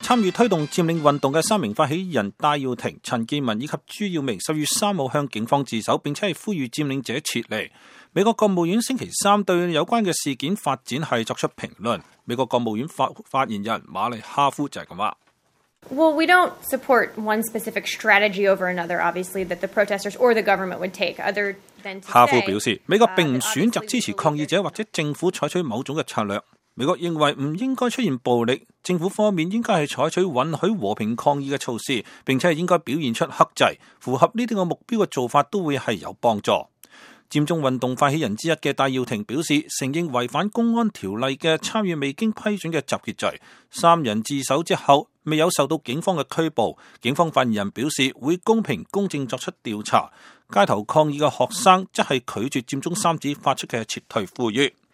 參與推動佔領運動嘅3名發起人戴耀廷、陳健民以及朱耀明10月3號向警方自首，並且係呼籲佔領者撤離。美國國務院星期3對有關嘅事件發展係作出評論。美國國務院發言人馬利哈夫就係咁話。 Well, we don't support one specific strategy over another, obviously, that the protesters or the government would take, other than to say, 哈夫表示，美國並唔選擇支持抗議者或者政府採取某種嘅策略。美國認為唔應該出現暴力，政府方面應該係採取允許和平抗議嘅措施，並且係應該表現出克制，符合呢啲個目標嘅做法都會係有幫助。佔中運動發起人之一嘅戴耀廷表示，承認違反公安條例嘅參與未經批准嘅集結罪。3人自首之後，未有受到警方嘅拘捕。警方發言人表示會公平公正作出調查。街頭抗議嘅學生則係拒絕佔中3子發出嘅撤退呼籲。